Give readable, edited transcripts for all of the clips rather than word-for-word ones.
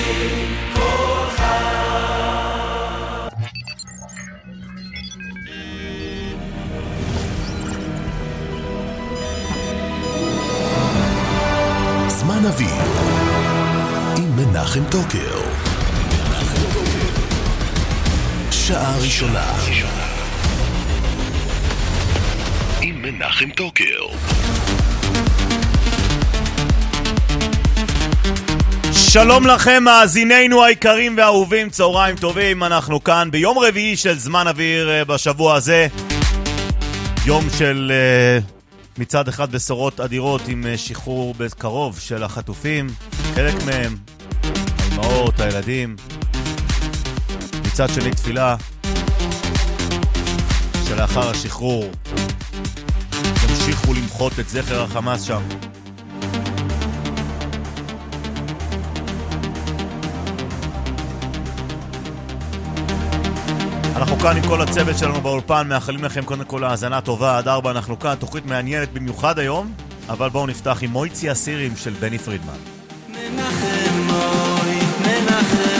זמן אוויר עם מנחם טוקר. שעה ראשונה עם מנחם טוקר. שלום לכם מאזינינו היקרים והאהובים, צהריים טובים. אנחנו כאן ביום רביעי של זמן אוויר בשבוע הזה, יום של מצד אחד בשורות אדירות עם שחרור בקרוב של החטופים, חלק מהם, האימהות, הילדים, מצד שני תפילה שלאחר השחרור תמשיכו למחות את זכר החמאס שם. אנחנו כאן עם כל הצוות שלנו באולפן, מאחלים לכם קודם כל האזנה טובה עד 4. אנחנו כאן, תוכנית מעניינת במיוחד היום, אבל בואו נפתח עם מויצי הסירים של בני פרידמן. מנחם מוי, מנחם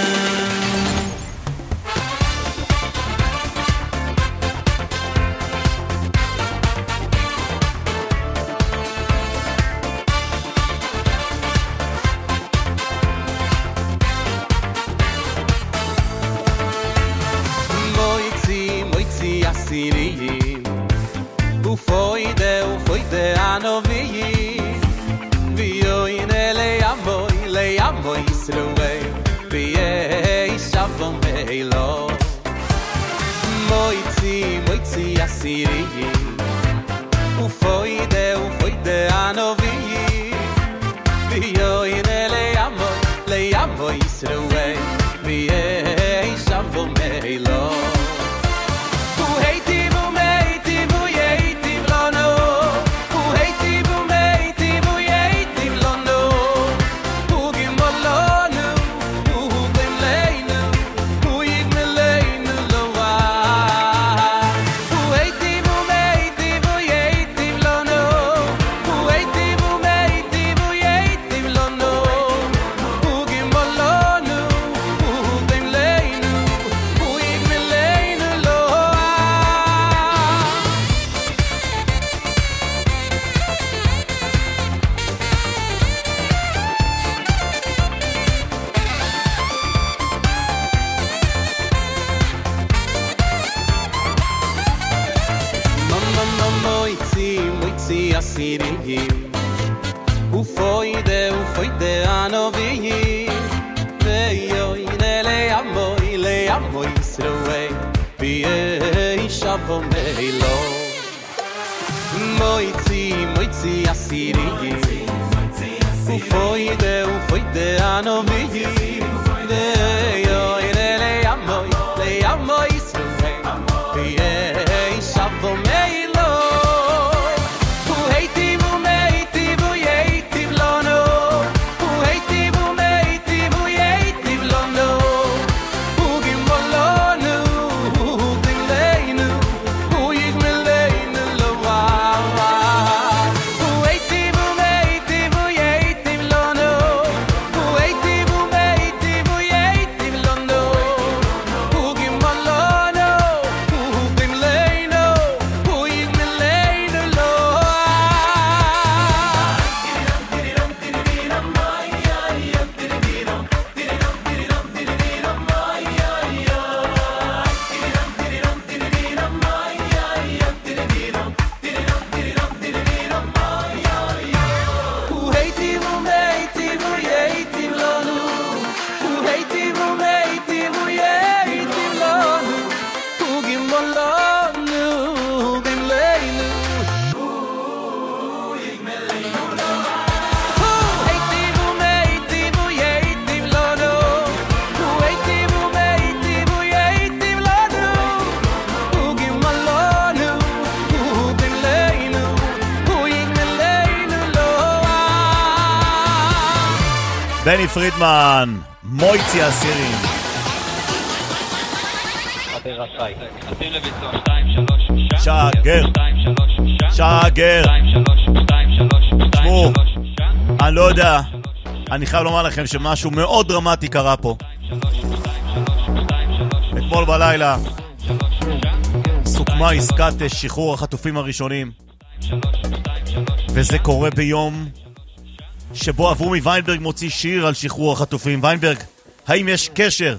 בני פרידמן, מויצי הסירים. שגר, שגר. תשמעו, אני לא יודע אני חייב לומר לכם שמשהו מאוד דרמטי קרה פה. אתמול בלילה סוכמה עסקת שחרור החטופים הראשונים, וזה קורה ביום שבו אברומי ויינברג מוציא שיר על שחרור החטופים. ויינברג, האם יש קשר?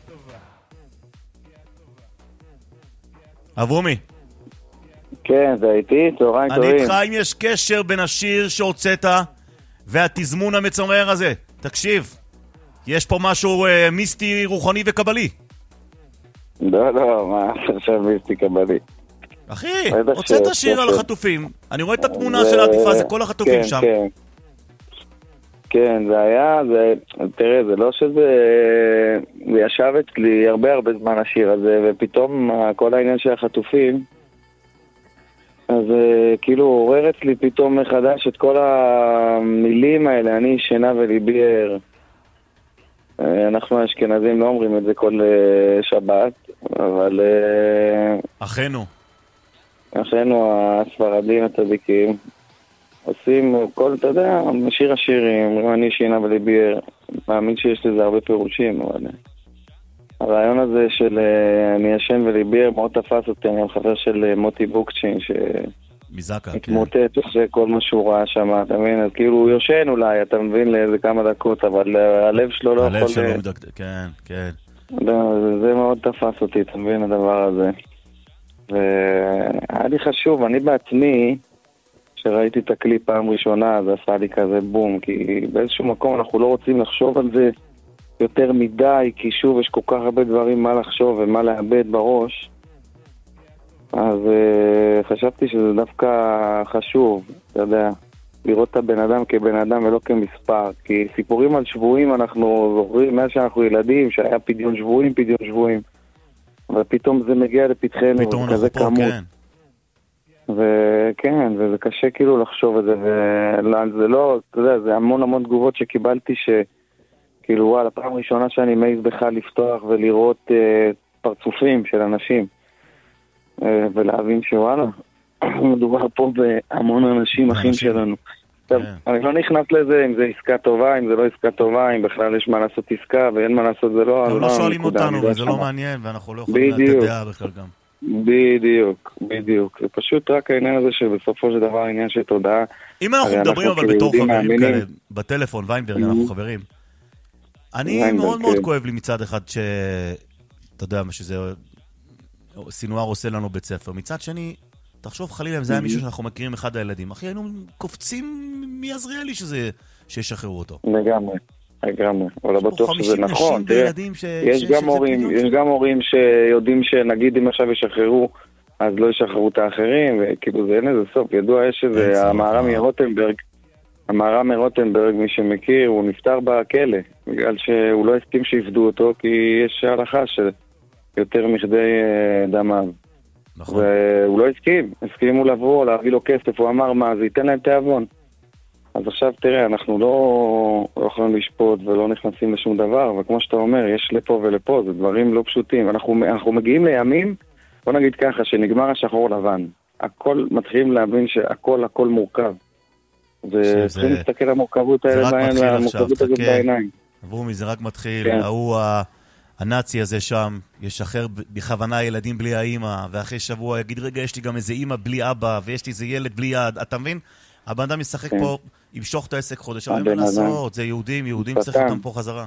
אברומי. כן, זה איתי, צהריים טובים. אני איתך, האם יש קשר בין השיר שהוצאת והתזמון המצמרר הזה? תקשיב, יש פה משהו מיסטי, רוחני וקבלי. לא, מה עכשיו מיסטי קבלי? אחי, הוצאת שיר על החטופים, אני רואה את התמונה של העטיפה, זה כל החטופים שם. כן, זה היה, תראה, זה לא שזה, זה ישב אצלי הרבה זמן השיר הזה, ופתאום כל העניין של החטופים, אז כאילו עורר אצלי פתאום מחדש את כל המילים האלה, אני שינה וליבי ער. אנחנו האשכנזים לא אומרים את זה כל שבת, אבל אחינו הספרדים הצדיקים עושים כל, אתה יודע, שיר השירים, אני שינה וליבי ער. מאמין שיש לזה הרבה פירושים, אבל הרעיון הזה של אני ישן וליבי ער מאוד תפס אותי. אני חבר של מוטי בוקצ'ין שהתמוטט אחרי כל מה שהוא ראה שם, אתה מבין? אז כאילו הוא יושן אולי, אתה מבין, לאיזה כמה דקות, אבל הלב שלו לא יכול... הלב שלו כן, כן. זה מאוד תפס אותי, אתה מבין, הדבר הזה. והיה לי חשוב, אני בעצמי, שראיתי את הקליפ פעם ראשונה, זה עשה לי כזה בום, כי באיזשהו מקום אנחנו לא רוצים לחשוב על זה יותר מדי, כי שוב יש כל כך הרבה דברים מה לחשוב ומה לאבד בראש. אז חשבתי שזה דווקא חשוב, אתה יודע, לראות את הבן אדם כבן אדם ולא כמספר. כי סיפורים על שבועים אנחנו זוכרים מאז שאנחנו ילדים, שהיה פדיון שבועים, אבל פתאום זה מגיע לפתחנו, פתאום כזה אנחנו פה, כמות. כן. וכן, וזה קשה כאילו לחשוב את זה, וזה לא, אתה יודע, זה המון תגובות שקיבלתי שכאילו וואלה, פעם ראשונה שאני מעיז בכלל לפתוח ולראות פרצופים של אנשים, ולהבין שוואלה, מדובר פה בהמון אנשים אחים שלנו. אני לא נכנס לזה אם זה עסקה טובה, אם זה לא עסקה טובה, אם בכלל יש מה לעשות עסקה ואין מה לעשות, זה לא... לא שואלים אותנו וזה לא מעניין ואנחנו לא יכולים לתת דעה בכלל גם. בדיוק. זה פשוט רק העניין הזה שבסופו של דבר העניין של תודעה. אם אנחנו מדברים אבל בתור חברים כאלה, בטלפון, ויינברג, אנחנו חברים. אני מאוד כואב לי מצד אחד אתה יודע מה שזה סינואר עושה לנו בית ספר. מצד שני, תחשוב חלילה אם זה היה מישהו שאנחנו מכירים אחד הילדים. אחי, היינו קופצים מי עזריה לי שישחררו אותו. לגמרי, אבל לא בטוח שזה נכון. יש גם הורים שיודעים שנגיד אם עכשיו ישחררו, אז לא ישחררו את האחרים, וכאילו זה אין איזה סוף. ידוע יש שזה המהר"ם מרוטנברג, מי שמכיר, הוא נפטר בכלא, בגלל שהוא לא הסכים שיפדו אותו, כי יש הלכה של יותר מכדי דמיו. נכון. והוא לא הסכימו לבוא, להביא לו כסף, הוא אמר מה, זה ייתן להם תיאבון. אז עכשיו תראה, אנחנו לא יכולים לשפוט ולא נכנסים לשום דבר, וכמו שאתה אומר, יש לפה ולפה, זה דברים לא פשוטים. אנחנו מגיעים לימים, בוא נגיד ככה, שנגמר השחור לבן. הכל מתחילים להבין שהכל מורכב. וצריכים להסתכל על המורכבות הזאת בעיניים. אברומי, זה רק מתחיל. ההוא הנאצי הזה שם ישחרר בכוונה ילדים בלי האמא, ואחרי שבוע יגיד, רגע, יש לי גם איזה אמא בלי אבא, ויש לי איזה ילד בלי יד. אתה מבין? הבן אדם ישחק פה, ימשוך את העסק חודש, אבל אין לעשות, זה יהודים צריך אותם פה חזרה.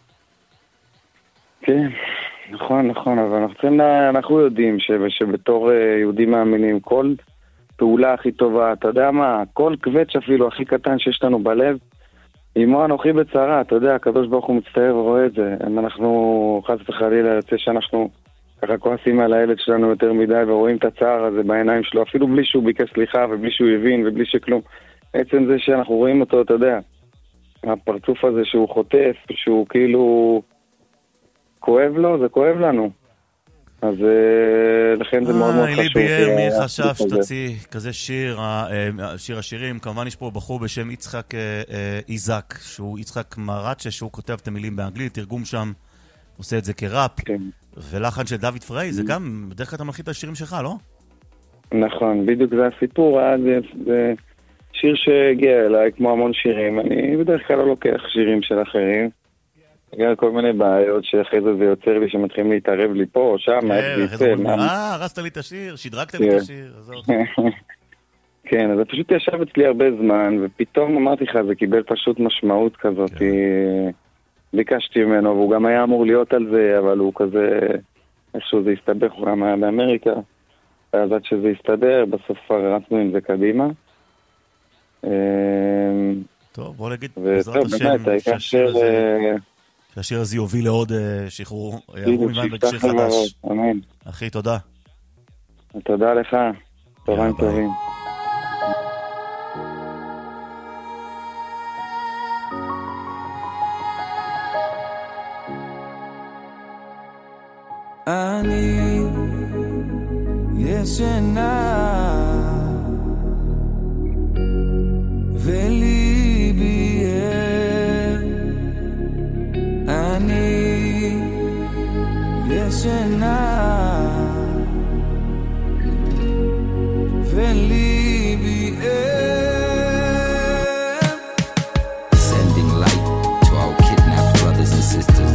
כן, נכון, אבל אנחנו יודעים שבתור יהודים מאמינים, כל פעולה הכי טובה, אתה יודע מה, כל קווץ' אפילו הכי קטן שיש לנו בלב, אמו אנוכי בצרה, אתה יודע, הקדוש ברוך הוא מצטער ורואה את זה. אם אנחנו חס וחלילה יוצא שאנחנו ככה כועסים על הילד שלנו יותר מדי ורואים את הצער הזה בעיניים שלו, אפילו בלי שהוא ביקש סליחה ובלי שהוא הבין ובלי שכלום. עצם זה שאנחנו רואים אותו, אתה יודע, הפרצוף הזה שהוא חוטף, שהוא כאילו כואב לו, זה כואב לנו. אז לכן זה מאוד חשוב. ליבי ער, מי חשב שתוציא כזה שיר, שיר השירים, כמובן יש פה בחור בשם יצחק איזק, שהוא יצחק מרצ'ה, שהוא כותב את המילים באנגלית, תרגום שם, עושה את זה כראפ, ולחן של דוד פריי, זה גם, בדרך כלל אתה מלחית את השירים שלך, לא? נכון, בדיוק זה הסיפור, שיר שהגיע אליי, כמו המון שירים, אני בדרך כלל לא לוקח שירים של אחרים. בגלל כל מיני בעיות שאחרי זה יוצר לי שמתחילים להתערב לי פה או שם. הרסת לי את השיר, שדרגת לי את השיר. כן, אז זה פשוט ישב אצלי הרבה זמן, ופתאום אמרתי לך, זה קיבל פשוט משמעות כזאת. ביקשתי ממנו, והוא גם היה אמור להיות על זה, אבל הוא כזה, איכשהו זה הסתבך, הוא גם היה באמריקה. ואז עד שזה הסתדר, בסוף רצנו עם זה קדימה. טוב, בוא נגיד, בעזרת השם, שהשיר הזה יוביל לעוד שחרור אבומיבן ושיר חדש. אמן. אחי, תודה. תודה לך. צהריים טובים. אני ישנה וליבי אני ישנה וליבי Sending light to our kidnapped brothers and sisters.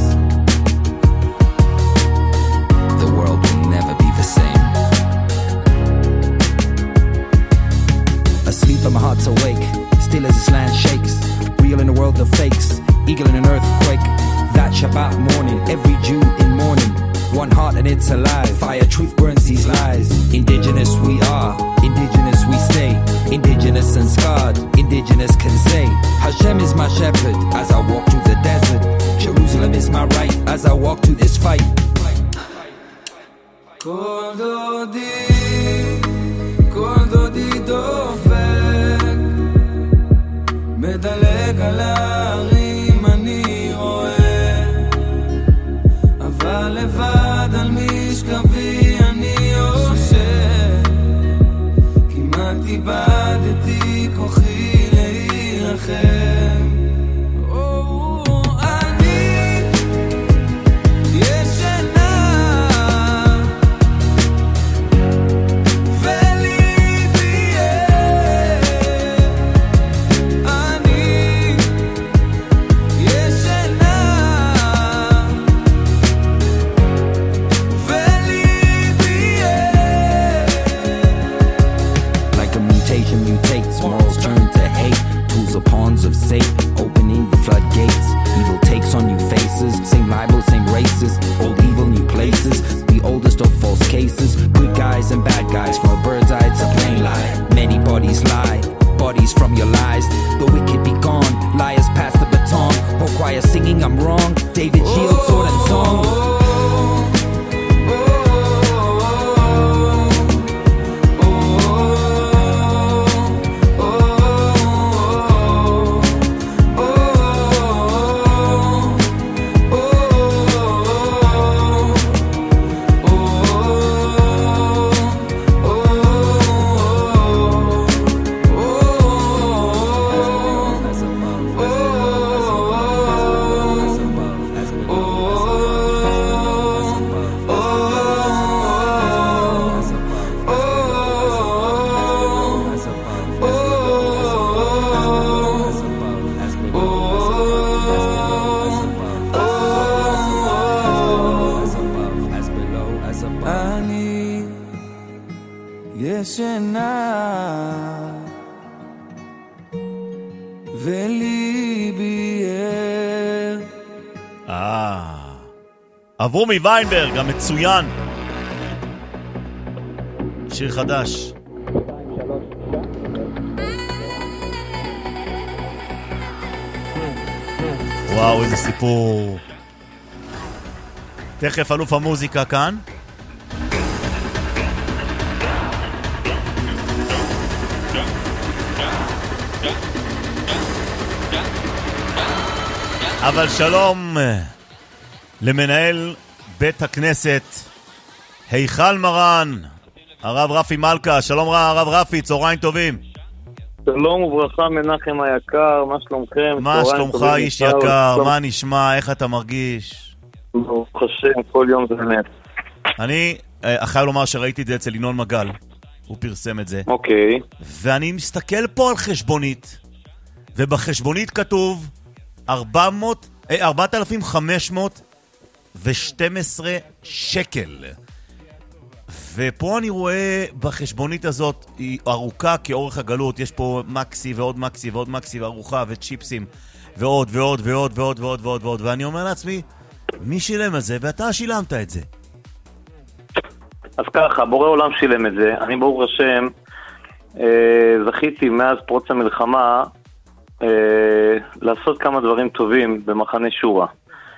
The world will never be the same. Asleep and my heart's awake, still as this land shakes. Real in a world of fakes, eagle in an earthquake. That Shabbat morning, every Jew in mourning. One heart and it's alive. Fire truth burns these lies. Indigenous we are, indigenous we stay. Indigenous and scarred, indigenous can say Hashem is my shepherd as I walk through the desert. Jerusalem is my right as I walk through this fight. כל דודי דופק מדלג על הערים אני רואה אבל לבד על משכבי אני יושב כמעט איבדתי כוחי להילחם of Satan, opening the floodgates. Evil takes on new faces, same libel, same races. Old evil, new places. The oldest of false cases. Good guys and bad guys. From a bird's eye, it's a plain lie. Many bodies lie, bodies from your lies. The wicked be gone, liars pass the baton. Whole choir singing, I'm wrong. David Shield, sword and song. אברומי ויינברג, המצוין. שיר חדש. וואו, איזה סיפור. תכף אלוף המוזיקה כאן. אבל שלום למנהל בית הכנסת היכל מרן, הרב רפי מלכה. שלום הרב רפי, צהריים טובים. שלום וברכה מנחם היקר, מה שלומכם? מה שלומך איש יקר, מה נשמע, איך אתה מרגיש? ברוך השם, כל יום זה נס. אני חייב לומר שראיתי את זה אצל ינון מגל, הוא פרסם את זה. אוקיי. ואני מסתכל פה על חשבונית, ובחשבונית כתוב 4,512 שקל. ופה אני רואה בחשבונית הזאת, היא ארוכה כאורך הגלות, יש פה מקסי ועוד מקסי ועוד מקסי וארוחה וצ'יפסים ועוד ועוד ועוד ועוד ועוד ועוד ועוד, ואני אומר לעצמי, מי שילם על זה? ואתה שילמת את זה. אז ככה, בורא עולם שילם את זה. אני ברוך השם זכיתי מאז פרוץ המלחמה לעשות כמה דברים טובים במחנה שורה.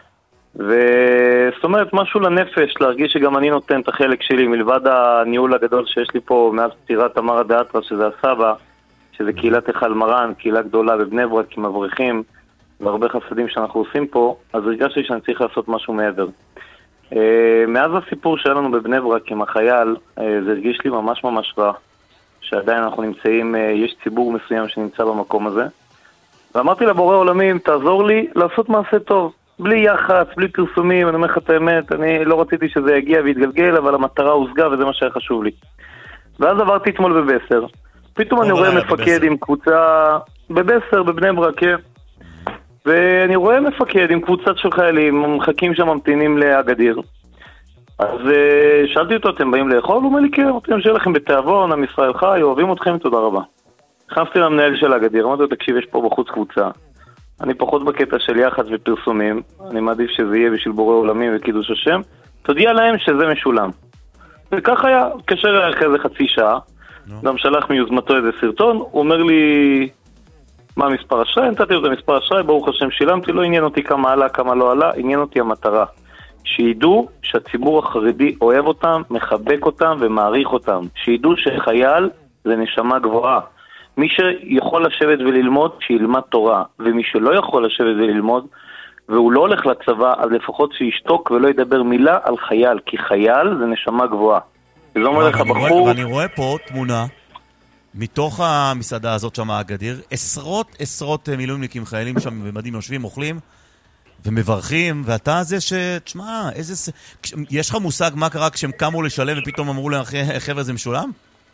וזאת אומרת, משהו לנפש, להרגיש שגם אני נותן את החלק שלי, מלבד הניהול הגדול שיש לי פה מאז פטירת תמרה דאטרה, שזה הסבא, שזה קהילת היכל מרן, קהילה גדולה בבני ברק עם אברכים, והרבה חסדים שאנחנו עושים פה, אז הרגשתי שאני צריך לעשות משהו מעבר. מאז הסיפור שלנו בבני ברק עם החייל, זה הרגיש לי ממש ממש רע, שעדיין אנחנו נמצאים, יש ציבור מסוים שנמצא במקום הזה, ואמרתי לבורא עולמים, תעזור לי לעשות מעשה טוב. בלי יחץ, בלי פרסומים, אני אומר לך את האמת, אני לא רציתי שזה יגיע ויתגלגל, אבל המטרה הושגה וזה מה שהיה חשוב לי. ואז עברתי אתמול בבסר. פתאום אני רואה מפקד עם קבוצה בבסר, בבני ברק, ואני רואה מפקד עם קבוצת של חיילים, מחכים שם ממתינים לאגדיר. אז שאלתי אותו, אתם באים לאכול? הוא אומר לי, כן, רוצים שיהיה לכם בתיאבון, עם ישראל חי, אוהבים אתכם, תודה רבה. נכנסתי למנהל של האגדיר, אמרתי לו, תקשיב, יש פה בחוץ קבוצה. אני פחות בקטע של יח"צ ופרסומים, אני מעדיף שזה יהיה בשביל בורא עולמים וקידוש השם, תודיע להם שזה משולם. וכך היה, קשר אחרי זה חצי שעה, גם שלח מיוזמתו איזה סרטון, הוא אומר לי, מה המספר אשראי? נתתי לו את המספר אשראי, ברוך השם שילמתי, לא עניין אותי כמה עלה, כמה לא עלה, עניין אותי המטרה. שידעו שהציבור החרדי אוהב אותם, מחבק אותם ומעריך אותם. שידעו שחייל זה נשמה גבוהה. מי שיכול לשבת וללמוד, שילמד תורה. ומי שלא יכול לשבת וללמוד, והוא לא הולך לצבא, אז לפחות שישתוק ולא ידבר מילה על חייל. כי חייל זה נשמה גבוהה. וזה אומר לך בחור... ואני רואה פה תמונה, מתוך המסעדה הזאת שם האגדיר, עשרות מילואימניקים חיילים שם במדים יושבים, אוכלים, ומברכים, ואתה זה תשמע, יש לך מושג מה קרה כשהם קמו לשלם ופתאום אמרו להם, חבר'ה, זה משולם?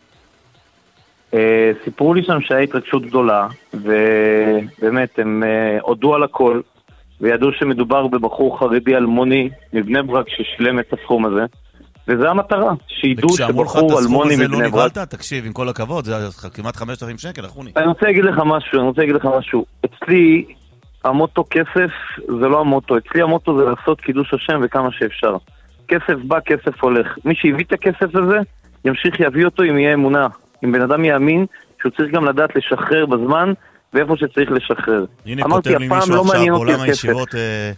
סיפרו לי שם שהיה התרגשות גדולה, ובאמת הם הודו על הכל, וידעו שמדובר בבחור חרדי אלמוני מבני ברק ששילם את הסכום הזה, וזה המטרה, שידעו שבחור אלמוני מבני ברק... תקשיב, עם כל הכבוד, זה כמעט 5,000 שקל, אחוני. אני רוצה להגיד לך משהו, אצלי המוטו כסף זה לא המוטו, אצלי המוטו זה לעשות קידוש השם וכמה שאפשר. כסף בא, כסף הולך. מי שהביא את הכסף הזה, ימשיך יביא אותו אם יהיה אמונה. אם בן אדם יאמין שהוא צריך גם לדעת לשחרר בזמן, ואיפה שצריך לשחרר. הנה כותב לי מישהו עכשיו, בעולם הישיבות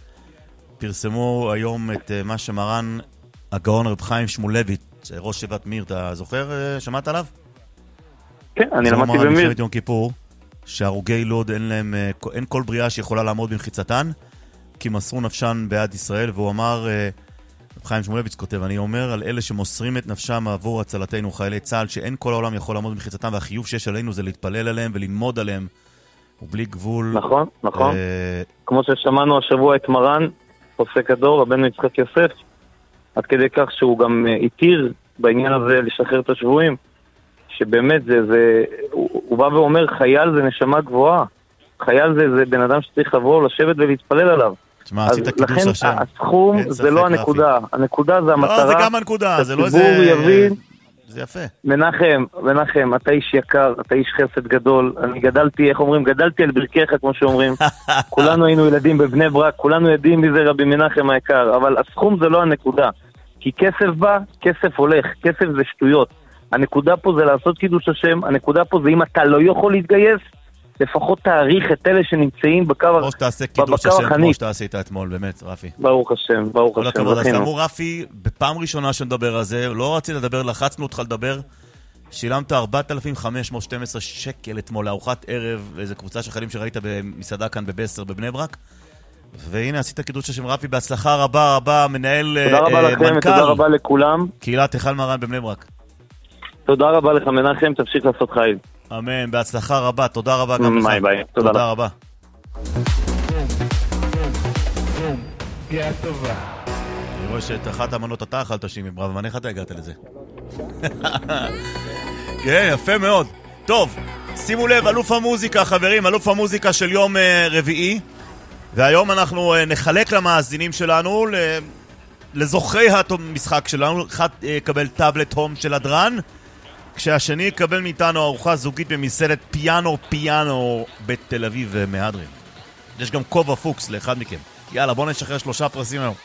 פרסמו היום את מה שמרן הגאון רב חיים שמואלביץ, ראש שבט מיר, אתה זוכר? שמעת עליו? כן, אני למדתי במיר. מלחמת יום כיפור, שהרוגי לוד אין כל בריאה שיכולה לעמוד במחיצתן, כי מסרו נפשן בעד ישראל, והוא אמר, רב חיים שמואלביץ כותב, אני אומר על אלה שמוסרים את נפשם עבור הצלתנו חיילי צה"ל, שאין כל העולם יכול לעמוד במחיצתם, והחיוב שיש עלינו זה להתפלל עליהם וללמוד עליהם, ובלי גבול. נכון. כמו ששמענו השבוע את מרן, פוסק הדור, רבנו יצחק יוסף, עד כדי כך שהוא גם התיר בעניין הזה לשחרר את השבויים, שבאמת הוא בא ואומר, חייל זה נשמה גבוהה, חייל זה בן אדם שצריך לבוא, לשבת ולהתפלל עליו. תשמע, עשית קידוש השם. הסכום זה לא הנקודה, הנקודה זה המטרה. לא, זה גם הנקודה, זה לא איזה... יבין, זה יפה. מנחם, אתה איש יקר, אתה איש חסד גדול, אני גדלתי, איך אומרים, גדלתי על ברכיך, כמו שאומרים. כולנו היינו ילדים בבני ברק, כולנו יודעים מי זה רבי מנחם היקר, אבל הסכום זה לא הנקודה. כי כסף בא, כסף הולך, כסף זה שטויות. הנקודה פה זה לעשות קידוש השם, הנקודה פה זה אם אתה לא יכול להתגייס, לפחות תאריך את אלה שנמצאים בקו החנית. או שתעשה קידוש השם כמו שאתה עשית אתמול, באמת, רפי. ברוך השם, ברוך השם. כל הכבוד, אז תאמרו רפי, בפעם ראשונה שנדבר על זה, לא רצית לדבר, לחצנו אותך לדבר, שילמת 4,512 שקל אתמול לארוחת ערב, איזו קבוצה של חיילים שראית במסעדה כאן בבסר בבני ברק, והנה עשית קידוש השם רפי, בהצלחה רבה, מנהל, תודה רבה לכם ותודה רבה לכולם. קהילת היכל מרן בבני ברק. תודה רבה לך מנחם, תמשיך לעשות חיים. אמן, בהצלחה רבה, תודה רבה גם לך. ביי, תודה רבה. אני רואה שאת אחת המנות אתה אכלת שימי, ברב, ואני איך אתה הגעת לזה? כן, יפה מאוד. טוב, שימו לב, אלוף המוזיקה, חברים, אלוף המוזיקה של יום רביעי, והיום אנחנו נחלק למאזינים שלנו, לזוכרי המשחק שלנו, אחד יקבל טאבלט הום של הדרן, כשהשני יקבל מאיתנו ארוחה זוגית במסעדת פיאנו בתל אביב מהדרין. יש גם כובע פוקס לאחד מכם. יאללה, בואו נשחרר 3 פרסים היום.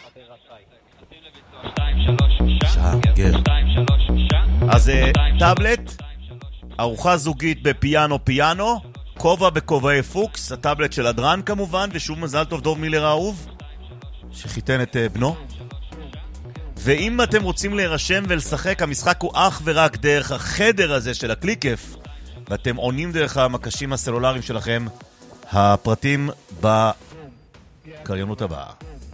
אז טאבלט, ארוחה זוגית בפיאנו, כובע בכובעי פוקס, הטאבלט של הדרן כמובן, ושוב מזל טוב דוב מילר האהוב, שחיתן את בנו. ואם אתם רוצים להירשם ולשחק, המשחק הוא אך ורק דרך החדר הזה של הקליקף, ואתם עונים דרך המקשים הסלולריים שלכם. הפרטים בקריינות הבאה.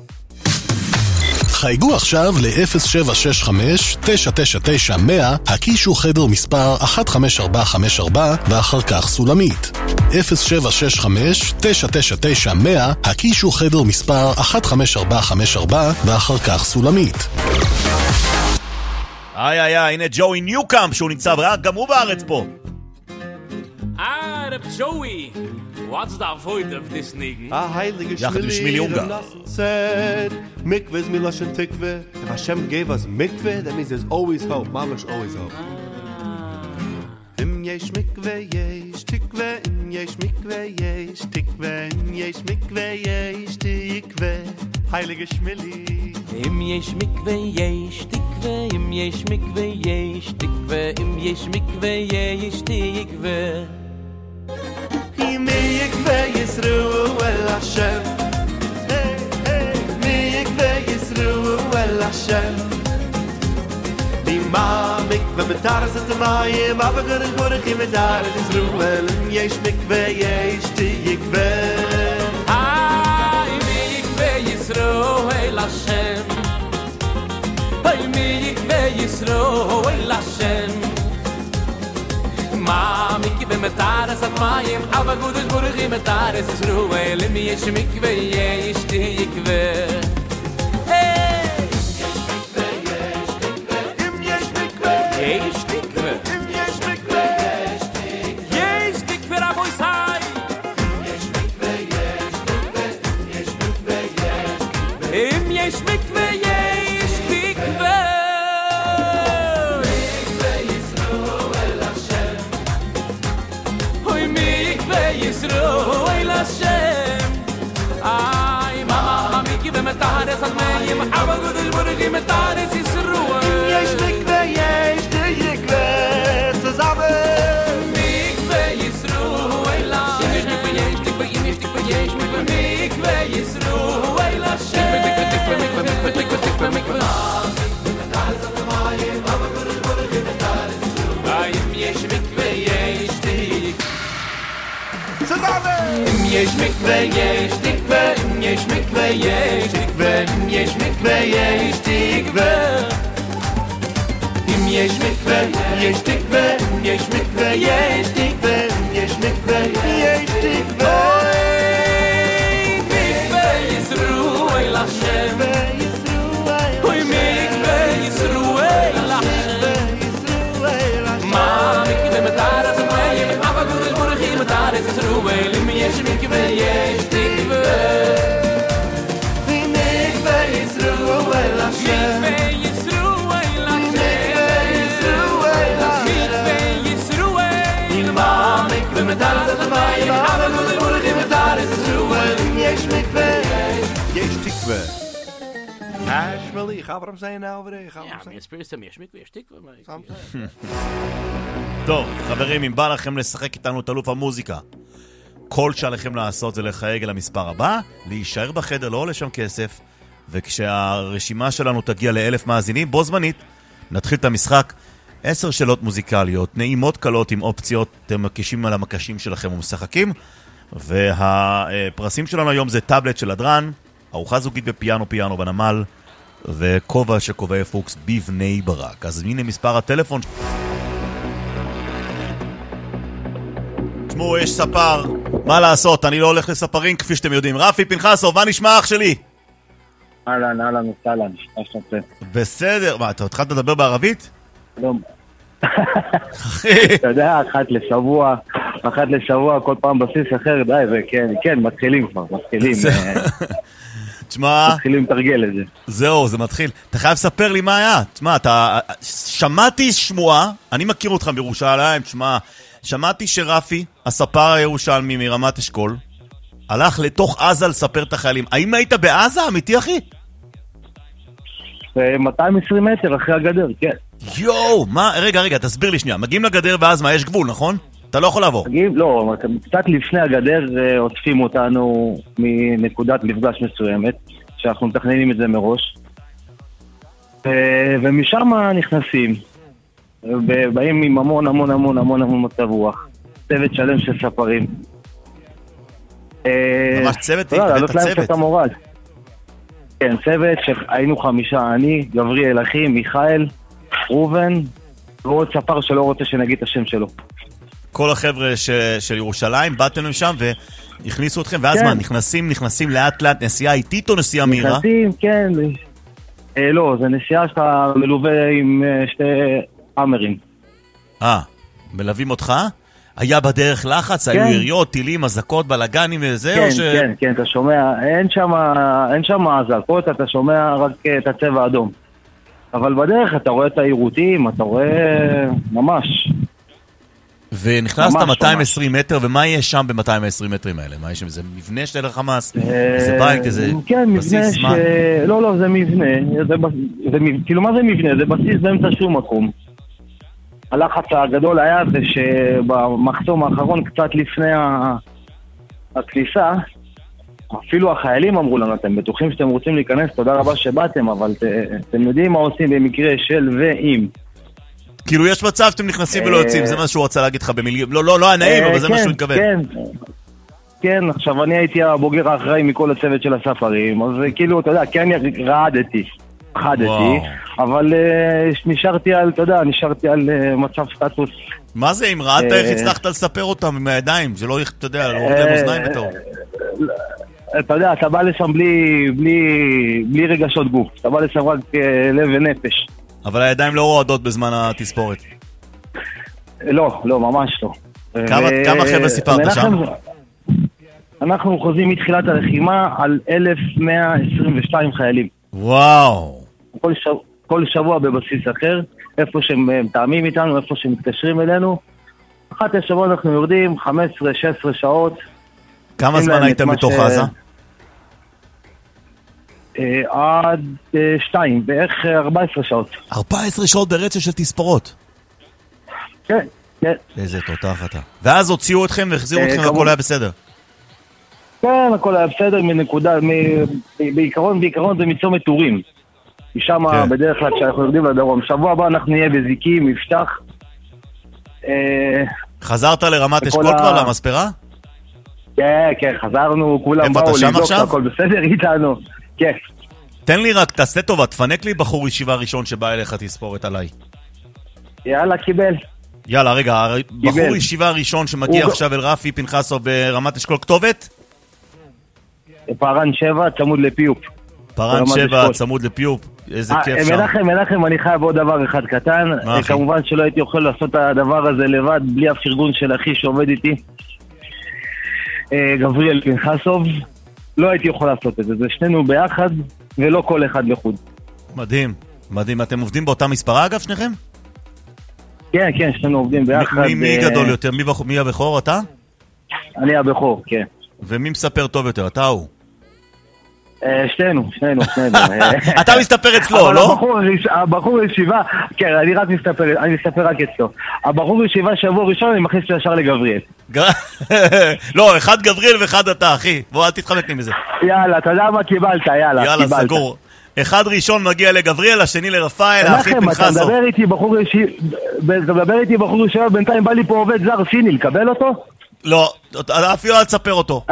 חייגו עכשיו ל-0765-999-100, הקישו חדר מספר 15454 ואחר כך סולמית. 0765-999-100, הקישו חדר מספר 15454 ואחר כך סולמית. הנה ג'וי ניוקאם שהוא נמצא גם הוא בארץ פה. רב ג'וי, what's the void of this nigga? heilige Schmili Ungar. said, mikveh is miloshen tikveh. If Hashem gave us mikveh, that means there's always hope. Mamash always hope. Im yesh mikveh yesh tikveh, im yesh mikveh yesh tikveh, im yesh mikveh yesh tikveh. Heilige Schmili. Im yesh mikveh yesh tikveh, im yesh mikveh yesh tikveh, im yesh mikveh yesh tikveh. Mi yikveh Yisroel el Hashem. Hey, hey. Mi yikveh Yisroel Hashem. Mi ma mikveh metares et mayim, aber gerish borachim metares Yisroel. Im yesh mikveh yesh tikveh. Mi yikveh Yisroel Hashem. Mi yikveh Yisroel Hashem. Ma mikve metares at mayim, aber gutes burgi metares is ruel, mi yesh mikve yesh tikve. Hey, Im yesh mikveh yesh tikve. Im yesh mikveh yesh tikveh. Yesh tikve raboy sai. Im yesh mikve yesh tikve. Yisroel Hashem. Ay, mama, mikve metares at mayim, aber gutes burgi metares is ruel. Im yesh mikveh yesh tikveh. Zusammen. Mikve Yisroel Hashem. Im yesh tikve yesh mikve Yisroel Hashem. Mikve. Ay, im yesh mikve yesh Zusammen. Im yesh mikveh yesh tikveh, im yesh mikveh yesh tikveh, im yesh mikveh yesh tikveh. Im yesh mikveh yesh tikveh, im yesh mikveh yesh tikveh, im yesh mikveh yesh tikveh. Mikveh Yisroel Hashem. Oy mikveh Yisroel Hashem. Ma mikveh metares at mayim, aber gutes burgi metares is ruel. Yesh mikveh yesh tikveh. Mikveh Yisroel Hashem. Mikveh Yisroel Hashem. Mikveh Yisroel. Ma mikveh metares at mayim, aber gutes burgi metares is ruel. Yesh mikveh yesh tikveh. Shmili, ga waarom zijn nou over Ja, mir spürst du yesh mikveh yesh tikveh. טוב, חברים, אם בא לכם לשחק איתנו את אלוף המוזיקה, כל שעליכם לעשות זה לחייג אל המספר הבא, להישאר בחדר, לא עולה שם כסף, וכשהרשימה שלנו תגיע ל1,000 מאזינים, בו זמנית, נתחיל את המשחק. 10 שאלות מוזיקליות, נעימות קלות עם אופציות, אתם מקישים על המקשים שלכם ומשחקים, והפרסים שלנו היום זה טאבלט של הדרן, ארוחה זוגית בפיאנו בנמל, וכובע שקובע פוקס בבני ברק. אז הנה מספר הטלפון. תשמעו, יש ספר, מה לעשות, אני לא הולך לספרים כפי שאתם יודעים. רפי פנחסוב, מה נשמע אח שלי? אהלן, סלן, מה שאתה עושה? בסדר, מה, אתה התחלת לדבר בערבית? לא, אתה יודע, אחת לשבוע, כל פעם בסיס אחר, די, וכן, מתחילים כבר, מתחילים תרגל את זה. זהו, זה מתחיל. אתה חייב לספר לי מה היה. תשמע, שמעתי שמועה, אני מכיר אותך בירושלים, תשמע, שמעתי שרפי, הספר הירושלמי מרמת אשכול, הלך לתוך עזה לספר את החיילים. האם היית בעזה, אמיתי אחי? 220 מטר אחרי הגדר, כן. יואו, מה? רגע, תסביר לי שנייה. מגיעים לגדר ואז מה, יש גבול, נכון? אתה לא יכול לעבור. לא, קצת לפני הגדר עוטפים אותנו מנקודת מפגש מסוימת, שאנחנו מתכננים את זה מראש. ומשם נכנסים. באים עם המון מצב רוח. צוות שלם של ספרים. ממש צוות? לעלות להם קצת המורל. כן, צוות שהיינו 5, אני, גבריאל אחי, מיכאל, רובן, ועוד ספר שלא רוצה שנגיד את השם שלו. כל החבר'ה של ירושלים, באתם לשם והכניסו אתכם, ואז מה, נכנסים לאט לאט, נסיעה איטית או נסיעה מהירה? נכנסים, כן. לא, זה נסיעה שאתה מלווה עם 2 אמרים. מלווים אותך? היה בדרך לחץ? היו יריות, טילים, אזעקות, בלגנים וזה? כן, אתה שומע, אין שם אזעקות, אתה שומע רק את הצבע האדום. אבל בדרך אתה רואה את העירותים, אתה רואה ממש. ונכנסת 220 מטר, ומה יש שם ב-220 מטרים האלה? מה יש שם? זה מבנה של החמאס? איזה בית, איזה בסיס? כן, מבנה לא, זה מבנה. כאילו מה זה מבנה? זה בסיס באמצע שום מקום. הלחץ הגדול היה זה שבמחסום האחרון, קצת לפני הכניסה, אפילו החיילים אמרו לנו, אתם בטוחים שאתם רוצים להיכנס, תודה רבה שבאתם, אבל אתם יודעים מה עושים במקרה של ואם. כאילו יש מצב שאתם נכנסים ולא יוצאים, זה מה שהוא רצה להגיד לך במילים, לא הנעים, אבל זה מה שהוא התכוון. כן, עכשיו אני הייתי הבוגר האחראי מכל הצוות של הספרים, אז כאילו, אתה יודע, כן רעדתי, אבל נשארתי על מצב סטטוס. מה זה, אם רעדת איך הצלחת לספר אותם עם הידיים, זה לא, אתה יודע, לא רודם אוזניים בטוב. אתה יודע, אתה בא לשם בלי רגשות גוף, אתה בא לשם רק לב ונפש. אבל הידיים לא רועדות בזמן התספורת. לא, ממש לא. כמה חבר'ה סיפרת שם? אנחנו חוזים מתחילת הלחימה על 1,122 חיילים. וואו. כל שבוע בבסיס אחר, איפה שהם טעמים איתנו, איפה שהם מתקשרים אלינו. אחת לשבוע אנחנו יורדים, 15-16 שעות. כמה זמן הייתם בתוך עזה? עד 2, בערך 14 שעות. 14 שעות ברצף של תספורות? כן. איזה תותח אתה. ואז הוציאו אתכם והחזירו אתכם והכל היה בסדר? כן, הכל היה בסדר מנקודה, בעיקרון זה מצומת טורים. משם בדרך כלל כשאנחנו יורדים לדרום. שבוע הבא אנחנו נהיה בזיקים, מבטח. חזרת לרמת אשכול כבר למספרה? כן, חזרנו, כולם באו לבדוק שהכל בסדר איתנו. כן. תן לי רק, תעשה טובה, תפנק לי בחור ישיבה ראשון שבא אליך תספורת עליי. יאללה, קיבל. יאללה, רגע, בחור ישיבה ראשון שמגיע עכשיו אל רפי פנחסוב ברמת אשכול, כתובת? פרן 7, צמוד לפיופ. פרן 7, צמוד לפיופ, איזה כיף שם. מנחם, אני חייב עוד דבר אחד קטן. כמובן שלא הייתי יכול לעשות את הדבר הזה לבד, בלי אף ארגון של אחי שעובד איתי. גבריאל פנחסוב. לא הייתי יכול לעשות את זה, זה שנינו ביחד, ולא כל אחד לחוד. מדהים. אתם עובדים באותה מספרה אגב, שניכם? כן, שנינו עובדים ביחד. מי גדול יותר? מי הבכור, אתה? אני הבכור, כן. ומי מספר טוב יותר, אתה הוא? שנינו. אתה מסתפר אצלו, לא? הבחור ישיבה, כן, אני מסתפר רק אצלו. הבחור ישיבה שבוע ראשון, אני מכניס ישר לגבריאל. לא, אחד גבריאל ואחד אתה, אחי. בוא, אל תתחמק לי מזה. יאללה, אתה יודע מה קיבלת, יאללה, סגור. אחד ראשון מגיע לגבריאל, השני לרפאל, האחי פנחסוב. אתה מדבר איתי בחור ישיבה, בינתיים בא לי פה עובד זר סיני, לקבל אותו? לא, אפילו אל תספר אותו.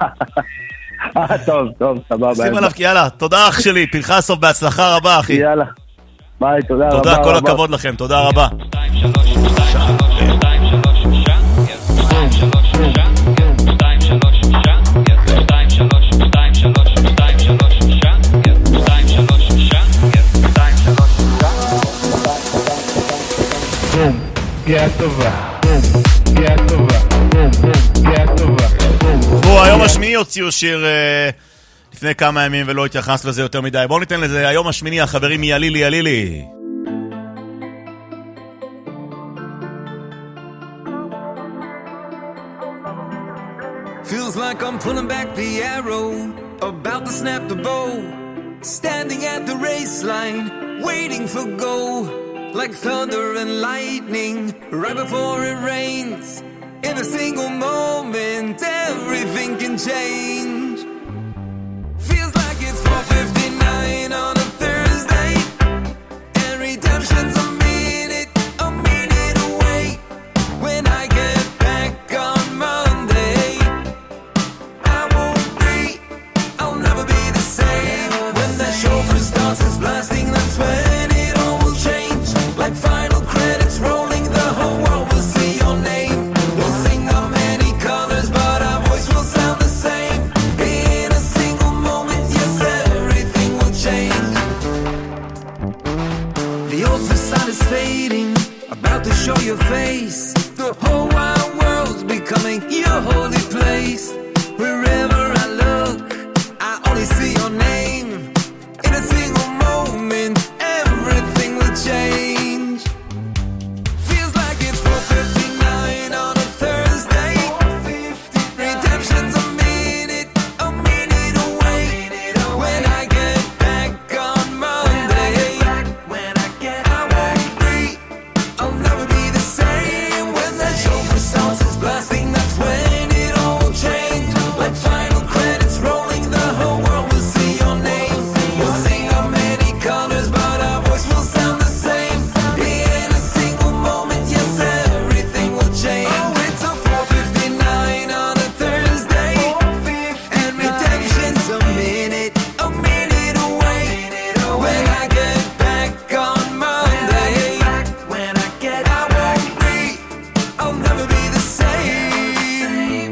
טוב, סבבה. שים עליו, יאללה, תודה אח שלי, פנחסוב, בהצלחה רבה, אחי. יאללה, ביי, תודה רבה. תודה, כל הכבוד לכם, תודה רבה. Boom. פגיעה טובה, בום, פגיעה טובה, בום, בום, פגיעה טובה, בום. בואו, היום השמיני הוציאו שיר לפני כמה ימים ולא התייחס לזה יותר מדי. בואו ניתן לזה היום השמיני, החברים מילילי, ילילי. Feels like I'm pulling back the arrow, about to snap the bow, standing at the race line, waiting for go, like thunder and lightning, right before it rains. In a single moment, everything can change. Feels like it's 4:59 on a Thursday, and redemption's a minute away. When I get back on Monday, I'll never be the same. When that chauffeur starts his blasting, that's when it all will change. Like final credits rolling, the whole world will see your name. We'll sing our many colors, but our voice will sound the same. In a single moment, yes, everything will change. The old facade is fading, about to show your face. The whole wide world's becoming your holy place. Wherever I look, I only see your name. In a single moment, everything will change. Feels like it's 4:59 on a Thursday. Redemption's a minute away. When I get back on Monday, I'll never be the same. When that chauffeur starts his blasting, that's when it all will change. Like final credits rolling, the whole world will see your name. We'll sing our many colors, but our voice will sound the same. In a single moment, yes, everything will change. Oh, it's a 4:59 on a Thursday, and redemption's a minute away. When I get back on Monday, I'll never be the same.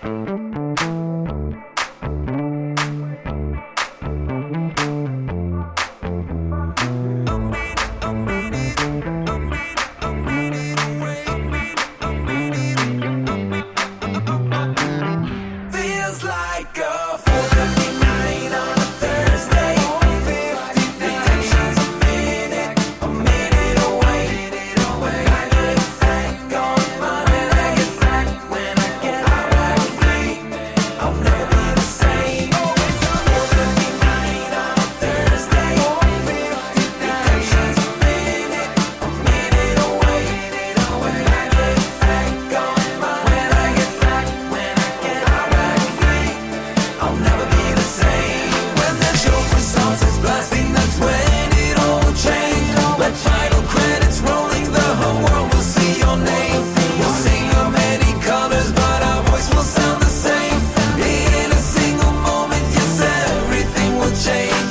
Feels like a 4:59 on a Thursday. Redemption's a minute away. When I get back on Monday, when I get back, I'll never be the same. Oh, it's a 4:59 on a Thursday. Redemption's a minute away. When I get back on Monday, when I get back, I'll never be the same. When that chauffeur starts his blasting, that's when it all will change. Like final credits rolling, the whole world will see your name. We'll sing our many colors, but our voice will sound the same. In a single moment, yes, everything will change.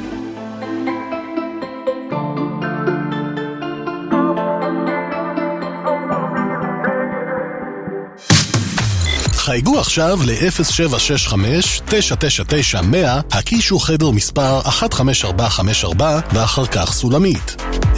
חייגו עכשיו ל-0765-999-100, הקישו חדר מספר 15454 ואחר כך סולמית.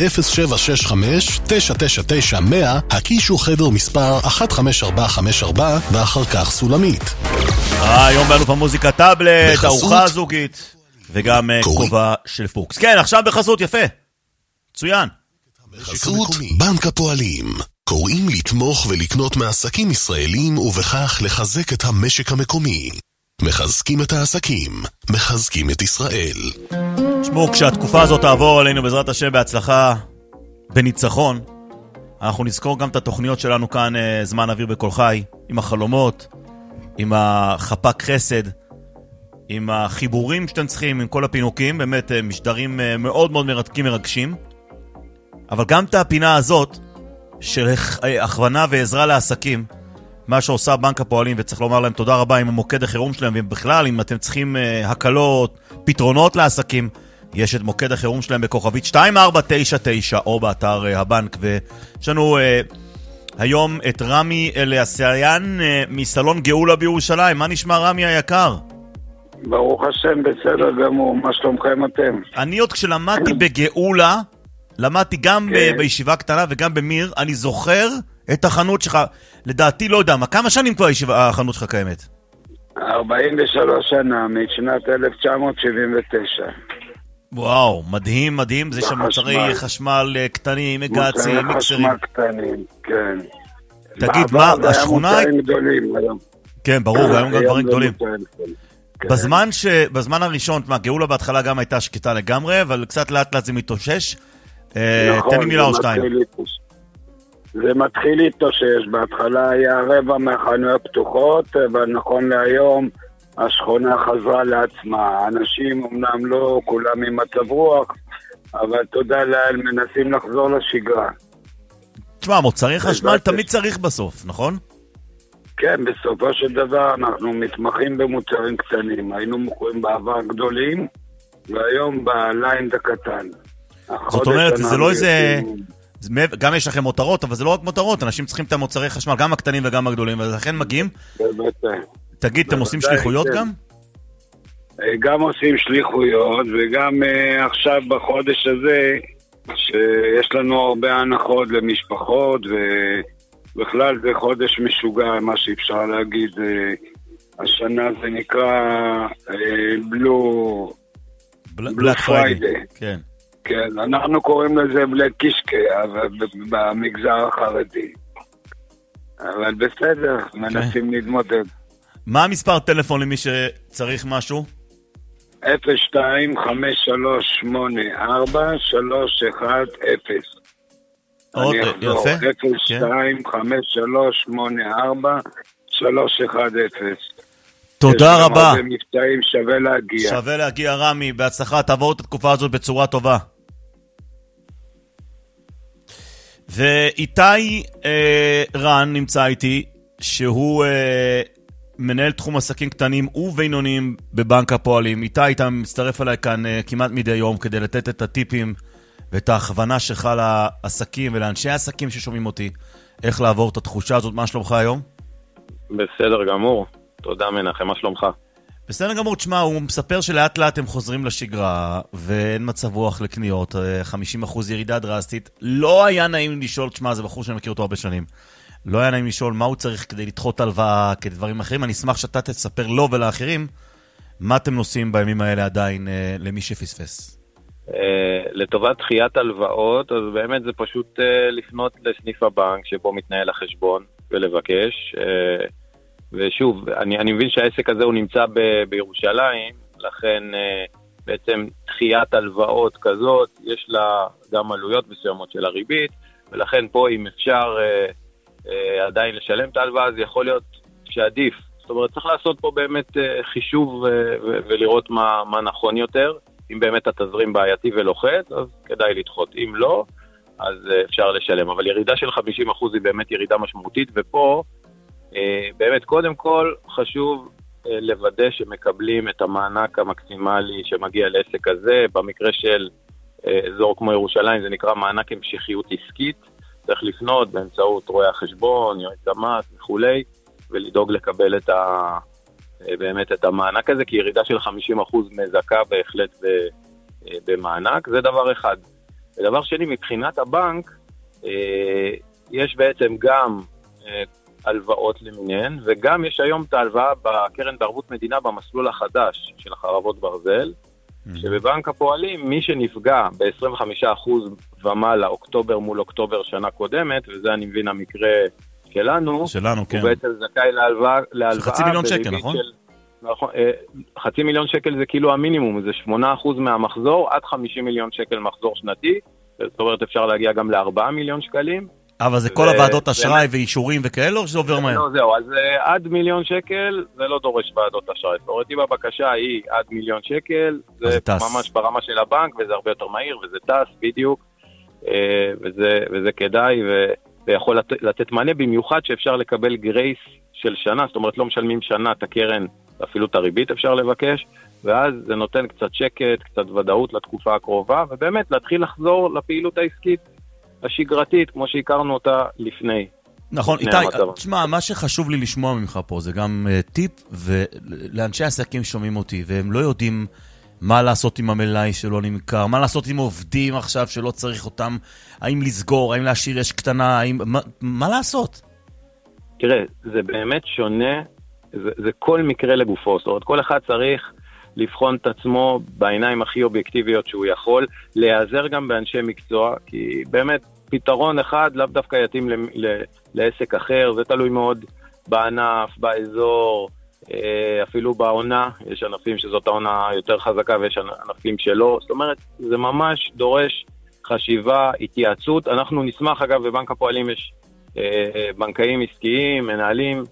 0765-999-100, הקישו חדר מספר 15454 ואחר כך סולמית. היום באלוף המוזיקה טאבלט, בחסות? ארוחה זוגית וגם כובע של פוקס. כן, עכשיו בחסות, יפה. מצוין. בחסות בנק הפועלים. קוראים לתמוך ולקנות מעסקים ישראלים ובכך לחזק את המשק המקומי. מחזקים את העסקים, מחזקים את ישראל. תשמעו, כשהתקופה הזאת תעבור עלינו בעזרת השם בהצלחה, בניצחון, אנחנו נזכור גם את התוכניות שלנו כאן, זמן אוויר בכל חי, עם החלומות, עם החפק חסד, עם החיבורים שאתם צריכים, עם כל הפינוקים, באמת משדרים מאוד מאוד מרתקים, מרגשים. אבל גם את הפינה הזאת, של הכוונה ועזרה לעסקים, מה שעושה בנק הפועלים, וצריך לומר להם תודה רבה עם המוקד החירום שלהם, ובכלל אם אתם צריכים הקלות, פתרונות לעסקים, יש את מוקד החירום שלהם בכוכבית 2499 או באתר הבנק. ויש לנו היום את רמי אליאסיאן מסלון גאולה בירושלים. מה נשמע רמי היקר? ברוך השם, בסדר גמור. מה שלומכם אתם? אני עוד כשלמדתי בגאולה למדתי גם בישיבה קטנה וגם במיר, אני זוכר את החנות שלך, לדעתי לא יודע, כמה שנים כבר החנות שלך קיימת? 43 שנה, משנת 1979. וואו, מדהים, מדהים, זה שם מוצרי חשמל קטנים, מגצים, מיקסרים. חשמל קטנים, כן. תגיד, מה, השכונה... מוצרים גדולים היום. כן, ברור, היום גם דברים גדולים. בזמן הראשון, גאולה בהתחלה גם הייתה שקטה לגמרי, אבל קצת לאט לאט זה מתאושש. תן לי מילה או שתיים. זה מתחיל להתאושש, בהתחלה היה רבע מהחנויות פתוחות, אבל נכון להיום השכונה חזרה לעצמה. אנשים אמנם לא כולם עם מצב רוח, אבל תודה לאל מנסים לחזור לשגרה. תשמע, מוצרי חשמל תמיד צריך בסוף, נכון? כן, בסופו של דבר אנחנו מתמחים במוצרים קטנים. היינו מוכרים בעבר גדולים, והיום בליינד הקטן. זאת אומרת, זה לא איזה... גם יש לכם מותרות, אבל זה לא רק מותרות, אנשים צריכים את המוצרי חשמל, גם הקטנים וגם הגדולים, ולכן מגיעים. תגיד, אתם עושים שליחויות גם? גם עושים שליחויות, וגם עכשיו בחודש הזה, שיש לנו הרבה הנחות למשפחות, ובכלל זה חודש משוגע, מה שאפשר להגיד, השנה זה נקרא בלו פריידי. כן. כן, אנחנו קוראים לזה בלק קישקה, במגזר החרדי. אבל בסדר, מנסים להתמודד. מה המספר טלפון למי שצריך משהו? 02-5384-310. עוד, יפה. 02-5384-310. תודה רבה. במבצעים שווה להגיע. שווה להגיע, רמי. בהצלחה, תעבור את התקופה הזאת בצורה טובה. ואיתי רן נמצא איתי, שהוא מנהל תחום עסקים קטנים ובינוניים בבנק הפועלים. איתי, אתה מצטרף אליי כאן כמעט מדי יום כדי לתת את הטיפים ואת ההכוונה שלך לעסקים ולאנשי העסקים ששומעים אותי, איך לעבור את התחושה הזאת. מה שלומך היום? בסדר גמור. תודה מנחם, מה שלומך? בסדר גמור, תשמע, הוא מספר שלאט לאט הם חוזרים לשגרה, ואין מצב רוח לקניות, 50% ירידה דרסטית. לא היה נעים לשאול, תשמע, זה בחור שאני מכיר אותו הרבה שנים. לא היה נעים לשאול מה הוא צריך כדי לדחות הלוואה, כדברים אחרים. אני אשמח שאתה תספר לו ולאחרים, מה אתם נוסעים בימים האלה עדיין למי שפספס. לטובת דחיית הלוואות, אז באמת זה פשוט לפנות לסניף הבנק שבו מתנהל החשבון ולבקש. ושוב, אני מבין שהעסק הזה הוא נמצא בירושלים, לכן בעצם דחיית הלוואות כזאת, יש לה גם עלויות מסוימות של הריבית, ולכן פה אם אפשר עדיין לשלם את ההלוואה, אז יכול להיות שעדיף. זאת אומרת, צריך לעשות פה באמת חישוב ולראות מה נכון יותר. אם באמת התזרים בעייתי ולוחץ, אז כדאי לדחות. אם לא, אז אפשר לשלם. אבל ירידה של 50% היא באמת ירידה משמעותית, ופה באמת, קודם כל חשוב לוודא שמקבלים את המענק המקסימלי שמגיע לעסק הזה. במקרה של אזור כמו ירושלים זה נקרא מענק המשכיות עסקית. צריך לפנות באמצעות רואי החשבון, יועץ המס וכולי, ולדאוג לקבל באמת את המענק הזה, כי ירידה של 50% מזכה בהחלט במענק. זה דבר אחד. ודבר שני, מבחינת הבנק, יש בעצם גם הלוואות למיניהן, וגם יש היום את ההלוואה בקרן בערבות מדינה במסלול החדש של החרבות ברזל, שבבנק הפועלים מי שנפגע ב-25% ומעלה אוקטובר מול אוקטובר שנה קודמת, וזה אני מבין המקרה שלנו, כן. הוא בעצם זכאי להלוואה חצי מיליון שקל, נכון? חצי מיליון שקל זה כאילו המינימום, זה 8% מהמחזור, עד 50 מיליון שקל מחזור שנתי, זאת אומרת אפשר להגיע גם ל4 מיליון שקלים, אבל זה כל הוועדות אשראי ואישורים וכאלה, או שזה עובר מהר? לא, זהו, אז עד מיליון שקל זה לא דורש ועדות אשראי. זאת אומרת, אם הבקשה היא עד מיליון שקל, זה ממש ברמה של הבנק, וזה הרבה יותר מהיר, וזה טס בדיוק, וזה כדאי, ויכול לתת מענה, במיוחד שאפשר לקבל גרייס של שנה, זאת אומרת, לא משלמים שנה את הקרן, אפילו את הריבית אפשר לבקש, ואז זה נותן קצת שקט, קצת ודאות לתקופה הקרובה, ובאמת להתחיל לחזור לפעילות העסקית, השגרתית, כמו שהכרנו אותה לפני. נכון, איתי, תשמע, מה שחשוב לי לשמוע ממך פה, זה גם טיפ, ולאנשי עסקים שומעים אותי, והם לא יודעים מה לעשות עם המלאי שלא נמכר, מה לעשות עם עובדים עכשיו שלא צריך אותם, האם לסגור, האם להשאיר אש קטנה, מה לעשות? תראה, זה באמת שונה, זה כל מקרה לגופו, זאת אומרת, כל אחד צריך לבחון את עצמו בעיניים הכי אובייקטיביות שהוא יכול, להיעזר גם באנשי מקצוע, כי באמת פתרון אחד לאו דווקא יתאים לעסק אחר, זה תלוי מאוד בענף, באזור, אפילו בעונה, יש ענפים שזאת העונה יותר חזקה ויש ענפים שלא, זאת אומרת, זה ממש דורש חשיבה, התייעצות. אנחנו נשמח, אגב, בבנק הפועלים יש בנקאים עסקיים, מנהלים,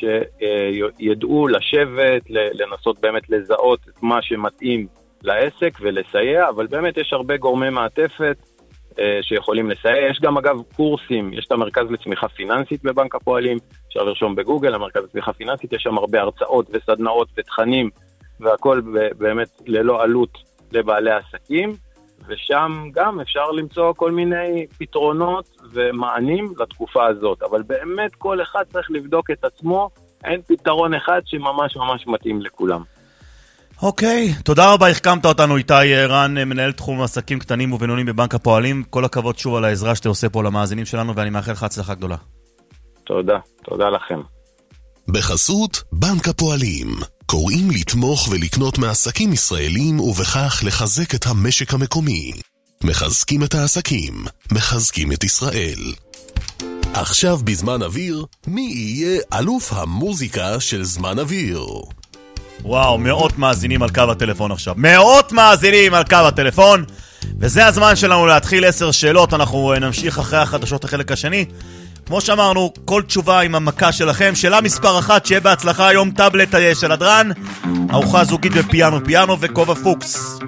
שידעו לשבת, לנסות באמת לזהות את מה שמתאים לעסק ולסייע, אבל באמת יש הרבה גורמי מעטפת שיכולים לסייע. יש גם אגב קורסים, יש את המרכז לצמיחה פיננסית בבנק הפועלים, אפשר לרשום בגוגל, המרכז לצמיחה פיננסית, יש שם הרבה הרצאות וסדנאות ותכנים, והכל באמת ללא עלות לבעלי עסקים, ושם גם אפשר למצוא כל מיני פתרונות ומענים לתקופה הזאת, אבל באמת כל אחד צריך לבדוק את עצמו, אין פתרון אחד שממש ממש מתאים לכולם. אוקיי, תודה רבה, החכמת אותנו איתי רן, מנהל תחום עסקים קטנים ובינוניים בבנק הפועלים. כל הכבוד שוב על העזרה שאתה עושה פה למאזינים שלנו, ואני מאחל לך הצלחה גדולה. תודה, תודה לכם. בחסות בנק הפועלים, קוראים לתמוך ולקנות מעסקים ישראלים ובכך לחזק את המשק המקומי. מחזקים את העסקים, מחזקים את ישראל. עכשיו בזמן אוויר, מי יהיה אלוף המוזיקה של זמן אוויר? וואו, מאות מאזינים על קו הטלפון עכשיו. מאות מאזינים על קו הטלפון. וזה הזמן שלנו להתחיל 10 שאלות. אנחנו נמשיך אחרי החדשות החלק השני. כמו שאמרנו, כל תשובה עם המכה שלכם. שאלה מספר 1, שיהיה בהצלחה היום טאבלט של הדרן, ארוחה זוגית ופיאנו וכובע פוקס.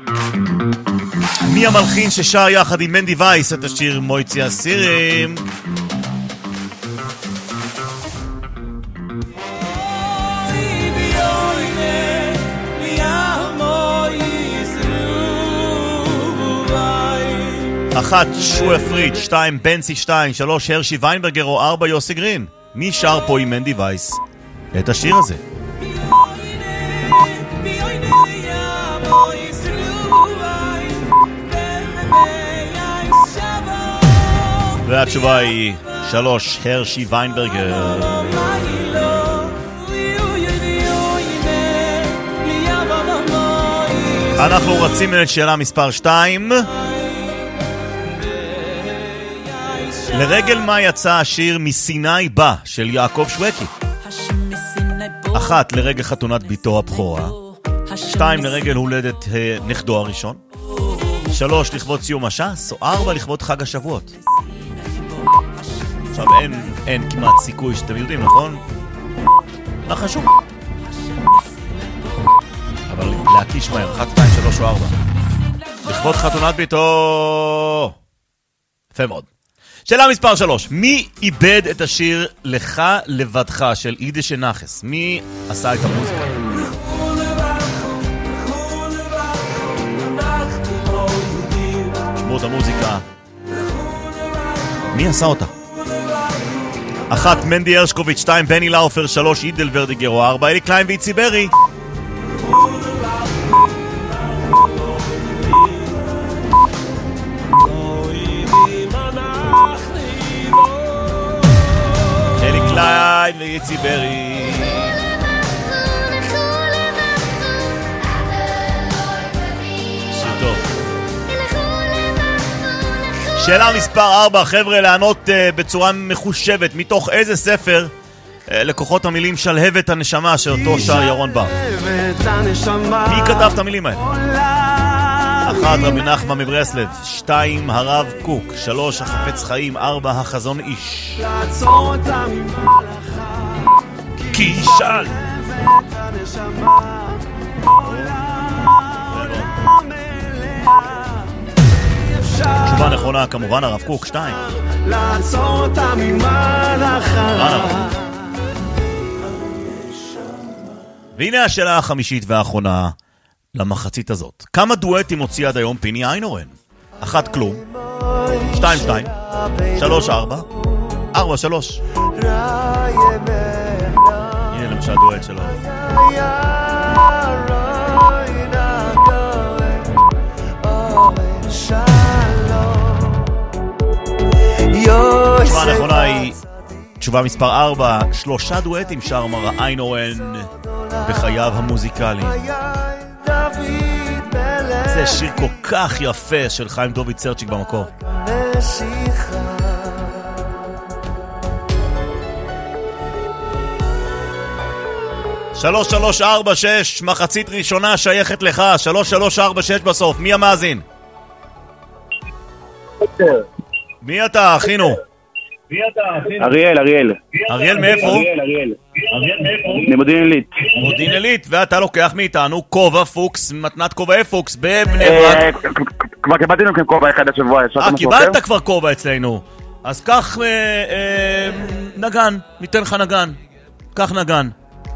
מי המלחין ששר יחד עם מנדי וייס את השיר מויצי הסירים? אחת, שועה פריד, 2, בנסי שטיין, 3, הרשי ויינברגר או 4, יוסי גרין. מי שר פה עם מנדי וייס את השיר הזה? והתשובה היא 3, הרשי ויינברגר. אנחנו רצים לשאלה מספר 2. לרגל מה יצא השיר מסיני בא של יעקב שווקי? 1, לרגל חתונת ביתו הבכורה. 2, לרגל הולדת נכדו הראשון. 3, לכבוד סיום הש"ס. או 4, לכבוד חג השבועות. עכשיו אין כמעט סיכוי שאתם יודעים, נכון? לא חשוב. אבל להקיש מהר, 1, 2, 3 או 4. לכבוד חתונת ביתו. יפה מאוד. שאלה מספר 3, מי איבד את השיר לך לבדך של אידה שנחס? מי עשה את המוזיקה? שמות המוזיקה, מי עשה אותה? 1, מנדי הרשקוביץ', 2, בני לאופר, 3, אידל ורדיגר או 4, אלי קליין ואיצי ברי. ליין ואיצי ברי. טוב. שאלה מספר 4, חבר'ה, לענות בצורה מחושבת מתוך איזה ספר לקוחות המילים שלהבת הנשמה שאותו שר ירון בר. מי כתב את המילים האלה? 1, רבי נחמן מברסלב, 2, הרב קוק, 3, החפץ חיים, 4, החזון איש. כי שאל תשובה נכונה כמובן, הרב קוק, 2. לעצור אותה ממלאכה. והנה השאלה החמישית והאחרונה למחצית הזאת. כמה דואטים הוציא עד היום פיני איינורן? 1, כלום. 2, 2. 3, 4. 4, 3. הנה למשל דואט שלו. תשובה מספר 4, 3 דואטים שר מר איינהורן בחייו המוזיקליים. זה שיר כל כך יפה של חיים דוד צרצ'יק במקור. 3346, מחצית ראשונה שייכת לך. 3346 בסוף. מי המאזין? מי אתה, אחינו? אריאל. אריאל מאיפה? ממודיעין עילית. מודיעין עילית, ואתה לוקח מאיתנו כובע פוקס, מתנת כובעי פוקס בבני ברק. כבר קיבלתי לנו כובע אחד השבוע. קיבלת כבר כובע אצלנו. אז קח נגן, ניתן לך נגן. קח נגן.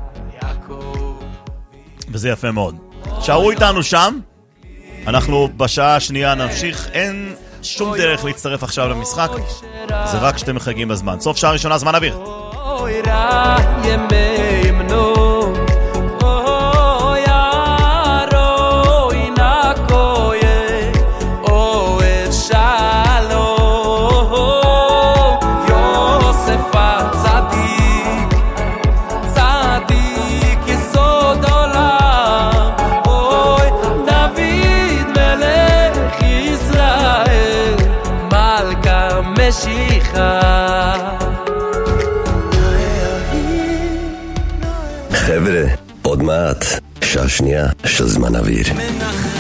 וזה יפה מאוד. שערו איתנו שם. אנחנו בשעה השנייה נמשיך. אין שום דרך להצטרף עכשיו למשחק. זה רק שאתם מחייגים בזמן. סוף שעה ראשונה, זמן אוויר. חבר'ה, עוד מעט, שעה שנייה של זמן אוויר.